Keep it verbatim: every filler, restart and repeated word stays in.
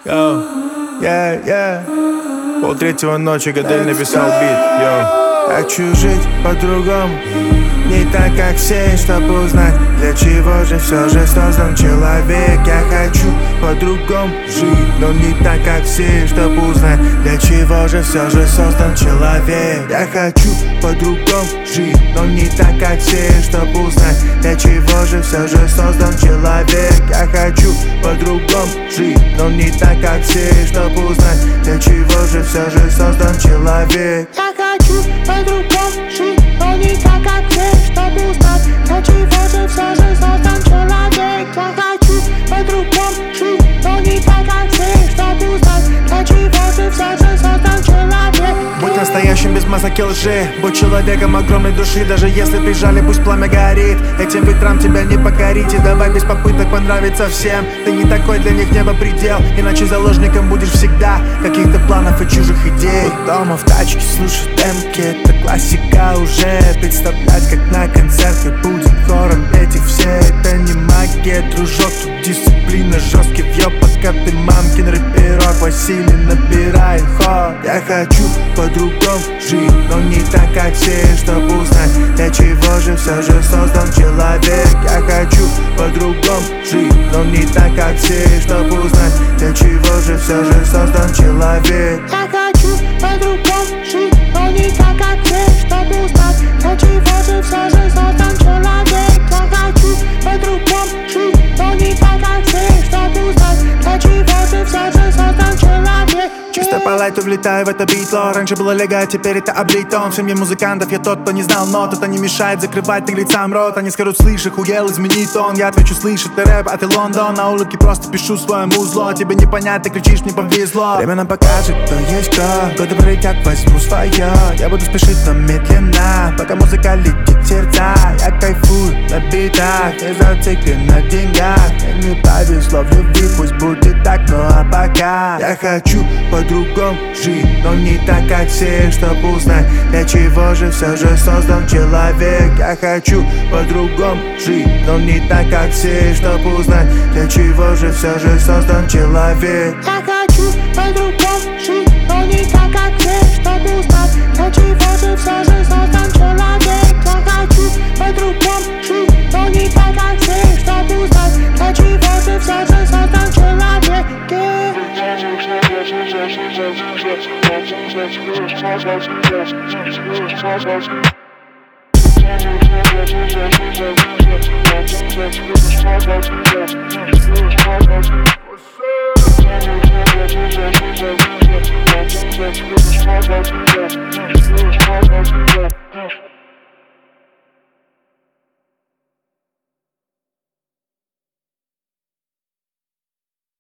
Йоу, yeah, yeah. Пол третьего ночи Гадель написал бит, йоу. Хочу жить по-другому, не так, как все, чтобы узнать, для чего же все же создан человек. Я хочу по-другому жить, но не так, как все, чтобы узнать, для чего же все же создан человек. Я хочу по-другому жить, но не так, как все, чтобы узнать, для чего же все же создан человек. Я хочу по-другому жить, но не так, как все, чтобы узнать, для чего же все же создан человек. Я хочу по-другому жить, но не так, как все, чтобы узнать, для чего же все же создан человек. Я хочу по-другому жить, но не так, как все, чтобы узнать, для чего же все же создан человек. Будь настоящим без масок и лжи, будь человеком огромной души. Даже если прижали, пусть пламя горит, этим ветрам тебя не покорить. И давай без попыток понравиться всем, ты не такой, для них небо предел. Иначе заложником будешь всегда каких-то планов и чужих идей. Вот дома в тачке слушать демки, это классика уже. Представлять, как на концерте будет хором петь их все. Это не магия, дружок, тут дисциплина, жесткий въеб. Пока ты мамкин рэперок, Василий набирает ход. Я хочу по-другому жить, но не так, как все, чтобы узнать, для чего же все же создан человек. Я хочу по-другому жить, но не так, как все, чтобы узнать, для чего же все же создан человек. Я хочу по-другому жить, но не так, как все, чтобы узнать, для чего же все же создан человек. Я хочу по-другому жить, но не так, как все, чтобы узнать, для чего же все же создан человек. Чисто по лайту влетаю в это битло. Раньше было лего, а теперь это облитон. В семье музыкантов я тот, кто не знал нот. Это не мешает закрывать наглецам рот. Они скажут, слышь, охуел, измени тон. Я отвечу, слышь, это рэп, а ты Лондон. На улыбке просто пишу свое музло. Тебе не понять, ты кричишь, мне повезло. Время нам покажет, кто есть кто. Годы пролетят, возьму свое. Я буду спешить, но медленно, пока музыка летит в сердца. Я кайфую на битах, не зациклен на деньгах. Я не повезло в любви, пусть будет так, ну а пока я хочу по-другому жить, но не так, как все, чтобы узнать, для чего же все же создан человек. Я хочу по-другому жить, но не так, как все, чтобы узнать, для чего же все же создан человек. Я хочу по-другому жить, но не так, как все, чтобы узнать, для чего же все же создан человек. Я хочу по-другому жить, но не так, как все, чтобы узнать, для чего же все же создан человек. What's up?